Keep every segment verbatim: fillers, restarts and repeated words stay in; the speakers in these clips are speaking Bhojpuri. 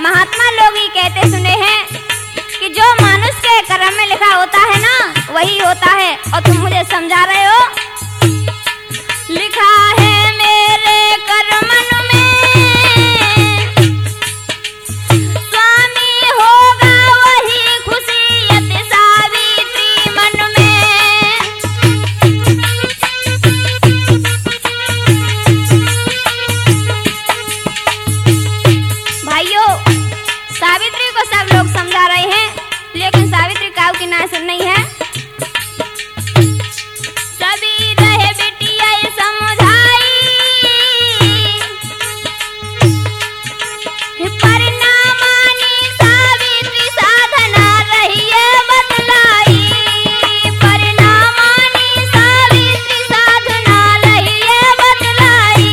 महात्मा लोग ही कहते सुने हैं कि जो मनुष्य के कर्म में लिखा होता है ना वही होता है। और तुम मुझे समझा रहे हो, लिखा है मेरे कर्मन में स्वामी होगा वही खुशियत सावित्री मन में। भाइयों, सावित्री को सब लोग समझा रहे हैं, लेकिन सावित्री काऊ की ना सुन नहीं है। सभी रहे बिटिया समझाई, परिणामानी सावित्री साधना रही है बतलाई, परिणामानी सावित्री साधना रही है बतलाई।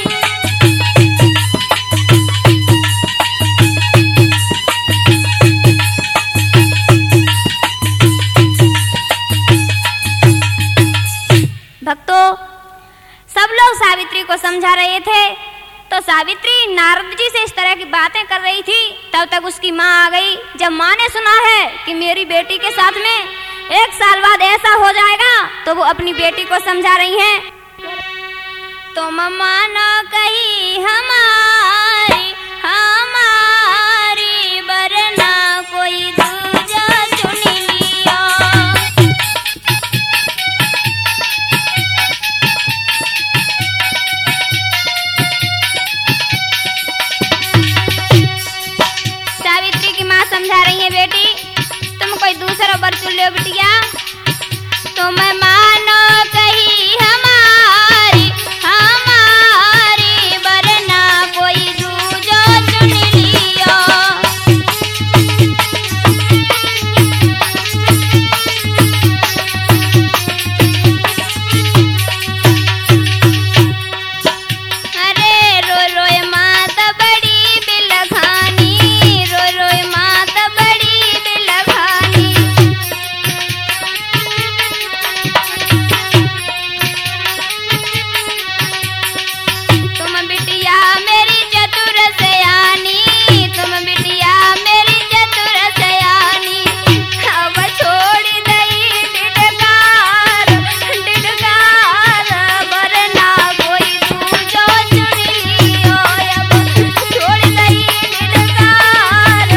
भक्तों, सब लोग सावित्री को समझा रहे थे, तो सावित्री नारद जी से इस तरह की बातें कर रही थी। तब तक उसकी माँ आ गई। जब माँ ने सुना है कि मेरी बेटी के साथ में एक साल बाद ऐसा हो जाएगा, तो वो अपनी बेटी को समझा रही हैं। तो मम्मा न कही हमारी हमारी वरना कोई दूजा चुन लिया। सावित्री की माँ समझा रही है, बेटी तुम कोई दूसरा वर चुन लो बिटिया। तो मैं मानो कही हमारी हमारी वरना कोई दूजा चुन लियो। अरे रो रोए मात बड़ी बिलखानी, रो रोए मात बड़ी बिलखानी। तुम बिटिया मेरी चतुर सयानी, तुम बिटिया मेरी चतुर सयानी। अब छोड़ दई डिडकार डिडकार, वरना कोई दूजो चुन लियो। अब छोड़ दई डिडकार।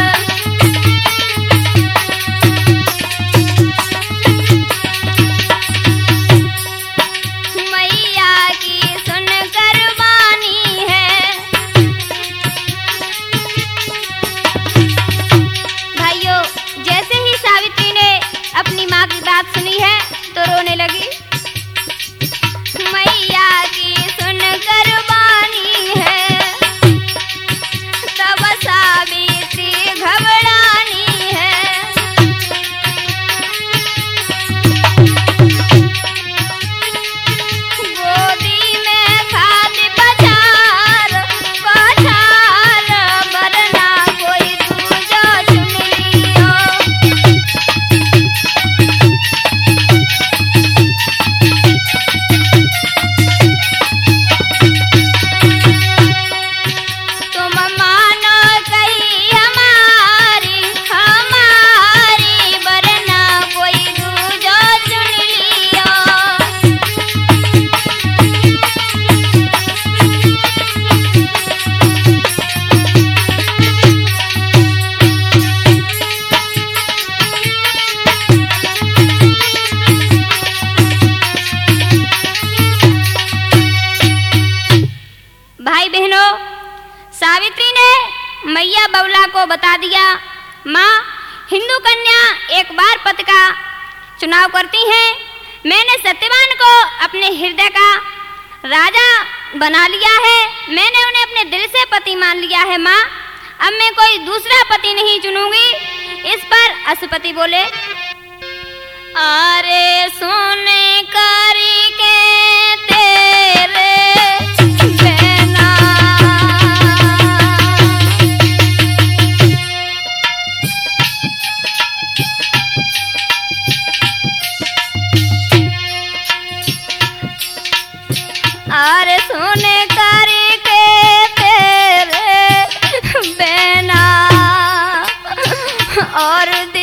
मैया की सुन करवानी है। भाइयों, जैसे ही सावित्री ने अपनी माँ की बात सुनी है तो रोने लगी। मैया की सुन करवानी है, तब सावित्री घबरानी है। गोदी में खाती पछार पछार, वरना कोई दूजा चुन लियो। तुम मानो कही हमारी हमारी, वरना कोई दूजा चुन लियो। भाई बहनों, सावित्री ने मैया बबला को बता दिया, माँ हिंदू कन्या एक बार पति का चुनाव करती हैं। मैंने सत्यवान को अपने हृदय का राजा बना लिया है, मैंने उन्हें अपने दिल से पति मान लिया है। माँ अब मैं कोई दूसरा पति नहीं चुनूंगी। इस पर अश्वपति बोले, अरे सोने करी के तेरे बेना। अरे सोने करी के तेरे बेना। और